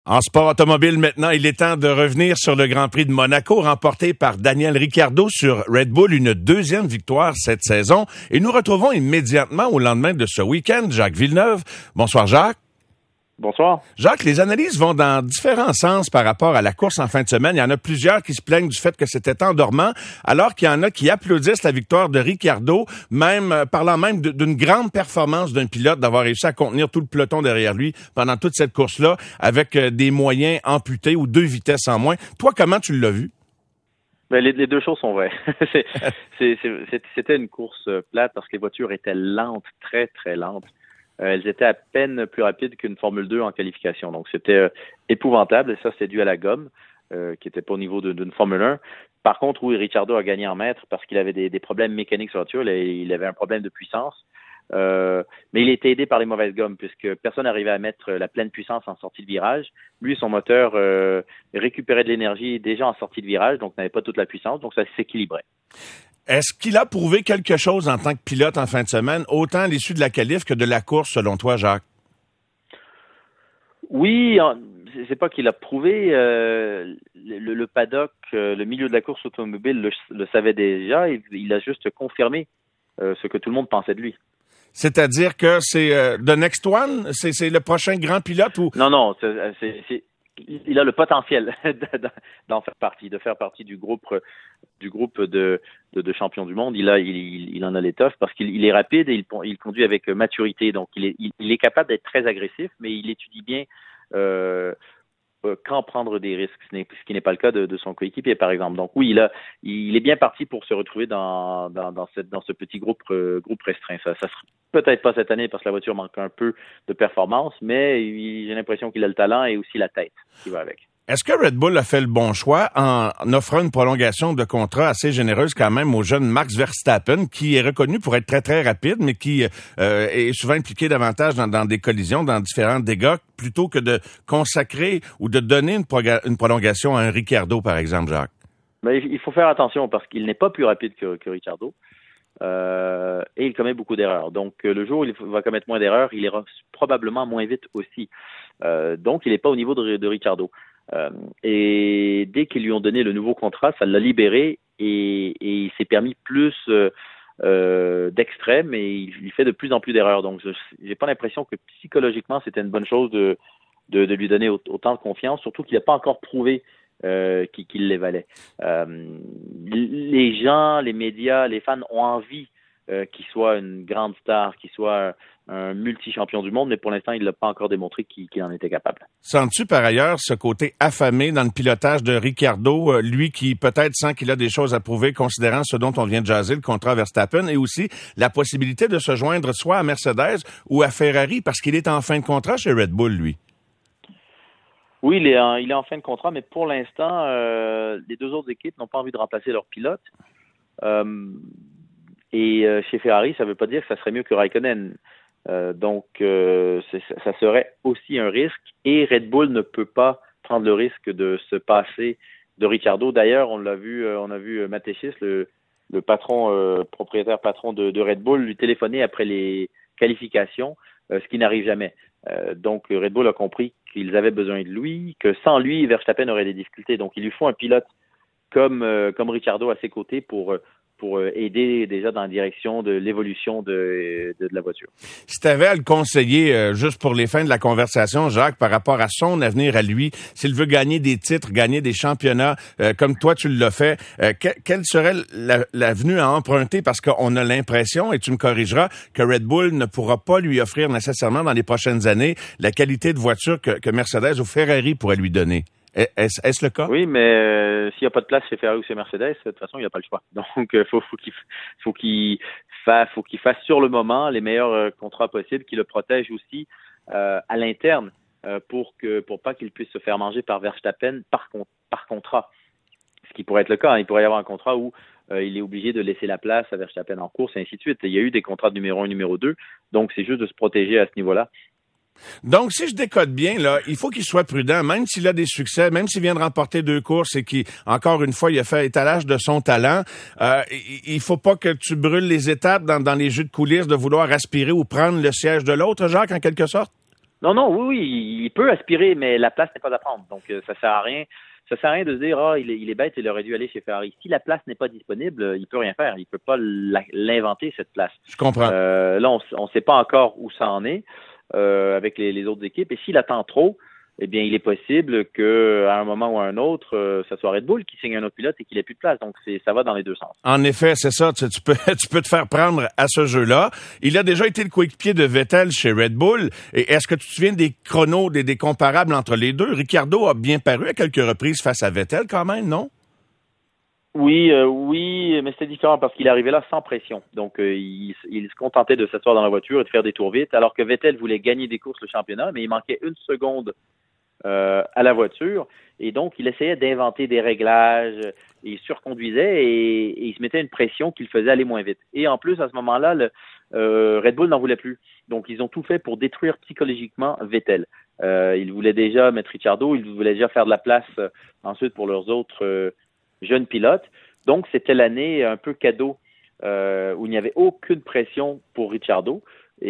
En sport automobile maintenant, il est temps de revenir sur le Grand Prix de Monaco remporté par Daniel Ricciardo sur Red Bull, une deuxième victoire cette saison. Et nous retrouvons immédiatement au lendemain de ce week-end Jacques Villeneuve. Bonsoir Jacques. Bonsoir. Jacques, les analyses vont dans différents sens par rapport à la course en fin de semaine. Il y en a plusieurs qui se plaignent du fait que c'était endormant, alors qu'il y en a qui applaudissent la victoire de Ricciardo, parlant même d'une grande performance d'un pilote d'avoir réussi à contenir tout le peloton derrière lui pendant toute cette course-là avec des moyens amputés ou 2 vitesses en moins. Toi, comment tu l'as vu? Ben, les deux choses sont vraies. C'était une course plate parce que les voitures étaient lentes, très, très lentes. Elles étaient à peine plus rapides qu'une Formule 2 en qualification. Donc, c'était épouvantable. Et ça, c'est dû à la gomme, qui n'était pas au niveau d'une Formule 1. Par contre, oui, Ricciardo a gagné en mètres parce qu'il avait des problèmes mécaniques sur la voiture. Il avait un problème de puissance. Mais il était aidé par les mauvaises gommes puisque personne n'arrivait à mettre la pleine puissance en sortie de virage. Lui, son moteur récupérait de l'énergie déjà en sortie de virage, donc n'avait pas toute la puissance. Donc, ça s'équilibrait. Est-ce qu'il a prouvé quelque chose en tant que pilote en fin de semaine, autant à l'issue de la qualif que de la course, selon toi, Jacques? Oui, c'est pas qu'il a prouvé. Le paddock, le milieu de la course automobile le savait déjà. Il a juste confirmé ce que tout le monde pensait de lui. C'est-à-dire que c'est the next one? C'est le prochain grand pilote? Ou... Non, il a le potentiel d'en faire partie, de faire partie du groupe de champions du monde. Il en a l'étoffe parce qu'il est rapide et il conduit avec maturité. Donc, il est capable d'être très agressif, mais il étudie bien quand prendre des risques, ce qui n'est pas le cas de son coéquipier, par exemple. Donc, oui, il est bien parti pour se retrouver dans ce petit groupe restreint. Ça sera peut-être pas cette année parce que la voiture manque un peu de performance, mais j'ai l'impression qu'il a le talent et aussi la tête qui va avec. Est-ce que Red Bull a fait le bon choix en offrant une prolongation de contrat assez généreuse quand même au jeune Max Verstappen, qui est reconnu pour être très, très rapide, mais qui est souvent impliqué davantage dans des collisions, dans différents dégâts, plutôt que de consacrer ou de donner une prolongation à un Ricciardo, par exemple, Jacques? Mais il faut faire attention parce qu'il n'est pas plus rapide que Ricciardo. Et il commet beaucoup d'erreurs. Donc, le jour où il va commettre moins d'erreurs, il ira probablement moins vite aussi. Donc, il n'est pas au niveau de Ricciardo. Et dès qu'ils lui ont donné le nouveau contrat, ça l'a libéré et il s'est permis plus d'extrêmes et il fait de plus en plus d'erreurs. Donc, j'ai pas l'impression que psychologiquement, c'était une bonne chose de lui donner autant de confiance, surtout qu'il n'a pas encore prouvé qu'il les valait. Les gens, les médias, les fans ont envie qu'il soit une grande star, qu'il soit un multi-champion du monde, mais pour l'instant, il ne l'a pas encore démontré qu'il en était capable. Sens-tu par ailleurs ce côté affamé dans le pilotage de Ricciardo, lui qui peut-être sent qu'il a des choses à prouver, considérant ce dont on vient de jaser, le contrat Verstappen, et aussi la possibilité de se joindre soit à Mercedes ou à Ferrari, parce qu'il est en fin de contrat chez Red Bull, lui? Oui, il est en fin de contrat, mais pour l'instant, les deux autres équipes n'ont pas envie de remplacer leur pilote. Et chez Ferrari, ça ne veut pas dire que ça serait mieux que Raikkonen. Donc, ça serait aussi un risque. Et Red Bull ne peut pas prendre le risque de se passer de Ricciardo. D'ailleurs, on a vu Mateschitz, le propriétaire patron de Red Bull, lui téléphoner après les qualifications, ce qui n'arrive jamais. Donc, Red Bull a compris qu'ils avaient besoin de lui, que sans lui, Verstappen aurait des difficultés. Donc, il lui faut un pilote comme Ricciardo à ses côtés pour aider déjà dans la direction de l'évolution de la voiture. Si tu avais à le conseiller, juste pour les fins de la conversation, Jacques, par rapport à son avenir à lui, s'il veut gagner des titres, gagner des championnats, comme toi tu l'as fait, quelle serait l'avenue à emprunter? Parce qu'on a l'impression, et tu me corrigeras, que Red Bull ne pourra pas lui offrir nécessairement dans les prochaines années la qualité de voiture que Mercedes ou Ferrari pourrait lui donner. Est-ce le cas? Oui, mais s'il n'y a pas de place chez Ferrari ou chez Mercedes, de toute façon, il n'y a pas le choix. Donc, faut qu'il fasse sur le moment les meilleurs contrats possibles, qu'il le protège aussi à l'interne pour pas qu'il puisse se faire manger par Verstappen par contrat. Ce qui pourrait être le cas. Il pourrait y avoir un contrat où il est obligé de laisser la place à Verstappen en course, et ainsi de suite. Il y a eu des contrats de numéro 1 et numéro 2, donc c'est juste de se protéger à ce niveau-là. Donc, si je décode bien, là, il faut qu'il soit prudent, même s'il a des succès, même s'il vient de remporter 2 courses et qu'il, encore une fois, il a fait étalage de son talent. Il faut pas que tu brûles les étapes dans les jeux de coulisses de vouloir aspirer ou prendre le siège de l'autre, Jacques, en quelque sorte? Non, oui, il peut aspirer, mais la place n'est pas à prendre. Donc, ça sert à rien. Ça sert à rien de se dire, il est bête, il aurait dû aller chez Ferrari. Si la place n'est pas disponible, il peut rien faire. Il peut pas l'inventer, cette place. Je comprends. Là, on sait pas encore où ça en est avec les autres équipes. Et s'il attend trop, eh bien, il est possible qu'à un moment ou à un autre, ça soit Red Bull qui signe un autre pilote et qu'il ait plus de place. Donc, ça va dans les deux sens. En effet, c'est ça. Tu peux te faire prendre à ce jeu-là. Il a déjà été le coéquipier de Vettel chez Red Bull. Et est-ce que tu te souviens des chronos, des comparables entre les deux? Ricciardo a bien paru à quelques reprises face à Vettel quand même, non? Oui, mais c'était différent parce qu'il arrivait là sans pression. Donc, il se contentait de s'asseoir dans la voiture et de faire des tours vite, alors que Vettel voulait gagner des courses le championnat, mais il manquait une seconde à la voiture. Et donc, il essayait d'inventer des réglages, il surconduisait et il se mettait une pression qui le faisait aller moins vite. Et en plus, à ce moment-là, Red Bull n'en voulait plus. Donc, ils ont tout fait pour détruire psychologiquement Vettel. Ils voulaient déjà mettre Ricciardo, ils voulaient déjà faire de la place ensuite pour leurs autres jeunes pilotes. Donc, c'était l'année un peu cadeau où il n'y avait aucune pression pour Ricciardo.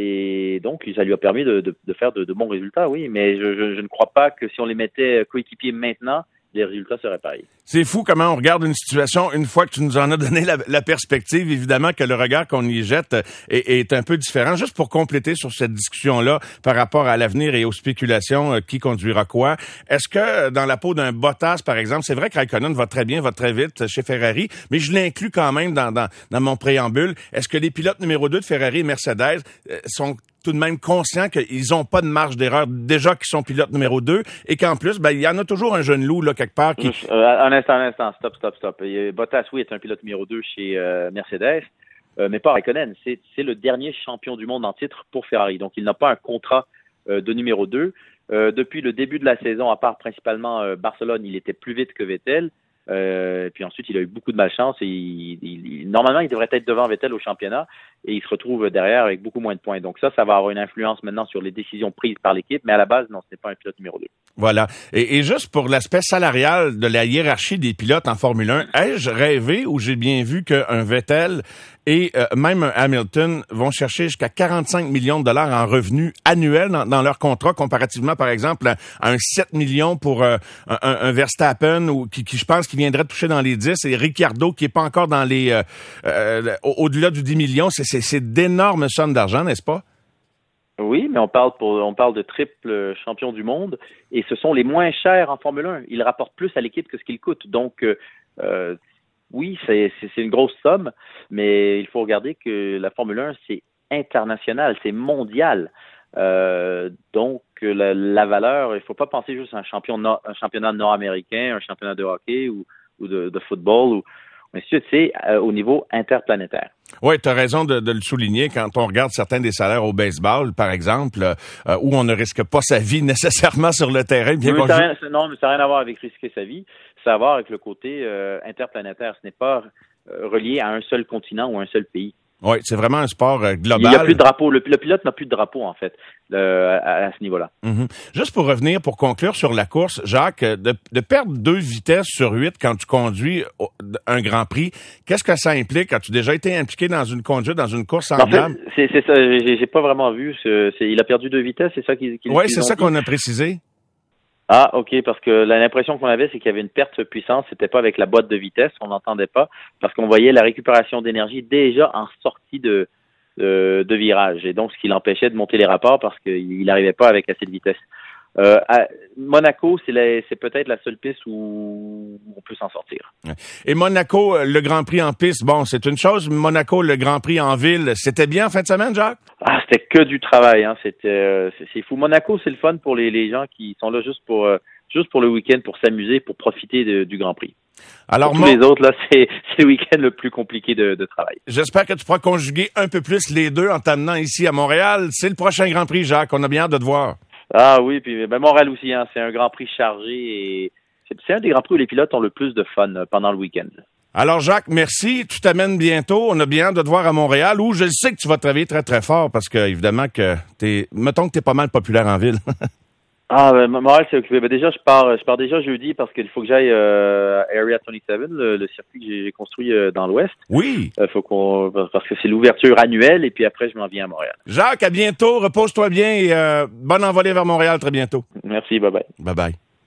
Et donc, ça lui a permis de faire de bons résultats, oui. Mais je ne crois pas que si on les mettait coéquipiers maintenant, les résultats seraient pareils. C'est fou comment on regarde une situation une fois que tu nous en as donné la perspective. Évidemment que le regard qu'on y jette est un peu différent. Juste pour compléter sur cette discussion-là par rapport à l'avenir et aux spéculations, qui conduira quoi. Est-ce que dans la peau d'un Bottas, par exemple, c'est vrai que Raikkonen va très bien, va très vite chez Ferrari, mais je l'inclus quand même dans mon préambule. Est-ce que les pilotes numéro 2 de Ferrari et Mercedes sont tout de même conscients qu'ils n'ont pas de marge d'erreur déjà qu'ils sont pilotes numéro 2 et qu'en plus, il y en a toujours un jeune loup là quelque part qui... Un instant, stop. Bottas, oui, est un pilote numéro 2 chez Mercedes, mais pas Raikkonen. C'est le dernier champion du monde en titre pour Ferrari. Donc, il n'a pas un contrat de numéro 2. Depuis le début de la saison, à part principalement Barcelone, il était plus vite que Vettel. Puis ensuite, il a eu beaucoup de malchance et normalement, il devrait être devant Vettel au championnat et il se retrouve derrière avec beaucoup moins de points. Donc ça va avoir une influence maintenant sur les décisions prises par l'équipe, mais à la base, non, ce n'est pas un pilote numéro 2. Voilà. Et juste pour l'aspect salarial de la hiérarchie des pilotes en Formule 1, ai-je rêvé ou j'ai bien vu qu'un Vettel et même un Hamilton vont chercher jusqu'à 45 millions de dollars en revenus annuels dans leur contrat, comparativement, par exemple, à un 7 millions pour un Verstappen ou qui je pense qui viendrait toucher dans les 10 et Ricciardo qui est pas encore dans les au-delà du 10 millions. C'est d'énormes sommes d'argent, n'est-ce pas? Oui, mais on parle de triple champion du monde et ce sont les moins chers en Formule 1. Ils rapportent plus à l'équipe que ce qu'ils coûtent. Donc, oui, c'est une grosse somme, mais il faut regarder que la Formule 1, c'est international, c'est mondial. Donc, la valeur, il ne faut pas penser juste à un championnat nord-américain, un championnat de hockey ou de football ou ensuite, c'est au niveau interplanétaire. Oui, tu as raison de le souligner quand on regarde certains des salaires au baseball, par exemple, où on ne risque pas sa vie nécessairement sur le terrain. Bien mais ça n'a rien à voir avec risquer sa vie. Ça a à voir avec le côté interplanétaire. Ce n'est pas relié à un seul continent ou un seul pays. Oui, c'est vraiment un sport global. Il n'y a plus de drapeau. Le pilote n'a plus de drapeau, en fait, à ce niveau-là. Mm-hmm. Juste pour revenir, pour conclure sur la course, Jacques, de perdre 2 vitesses sur 8 quand tu conduis un Grand Prix, qu'est-ce que ça implique? As-tu déjà été impliqué dans une conduite, dans une course semblable? En fait, c'est ça. J'ai pas vraiment vu. Il a perdu 2 vitesses, c'est ça qu'ils Oui, c'est ça qu'on a précisé. Ah, OK, parce que l'impression qu'on avait, c'est qu'il y avait une perte de puissance. C'était pas avec la boîte de vitesse, on n'entendait pas, parce qu'on voyait la récupération d'énergie déjà en sortie de virage. Et donc, ce qui l'empêchait de monter les rapports parce qu'il n'arrivait pas avec assez de vitesse. À Monaco, c'est peut-être la seule piste où on peut s'en sortir. Et Monaco, le Grand Prix en piste, bon, c'est une chose. Monaco, le Grand Prix en ville, c'était bien en fin de semaine, Jacques? Ah, c'était que du travail, hein. C'est fou. Monaco, c'est le fun pour les gens qui sont là juste pour le week-end, pour s'amuser, pour profiter du Grand Prix. Alors, pour tous les autres, là, c'est le week-end le plus compliqué de travail. J'espère que tu pourras conjuguer un peu plus les deux en t'amenant ici à Montréal. C'est le prochain Grand Prix, Jacques. On a bien hâte de te voir. Ah oui, puis Montréal aussi, hein, c'est un Grand Prix chargé et c'est un des Grands Prix où les pilotes ont le plus de fun pendant le week-end. Alors Jacques, merci. Tu t'amènes bientôt. On a bien hâte de te voir à Montréal où je sais que tu vas travailler très très fort parce que évidemment que mettons que t'es pas mal populaire en ville. Ah, ben, Montréal, c'est occupé. Ben, déjà, je pars déjà jeudi parce qu'il faut que j'aille à Area 27, le circuit que j'ai construit dans l'Ouest. Oui. Parce que c'est l'ouverture annuelle et puis après, je m'en viens à Montréal. Jacques, à bientôt. Repose-toi bien et bonne envolée vers Montréal très bientôt. Merci, bye bye. Bye bye.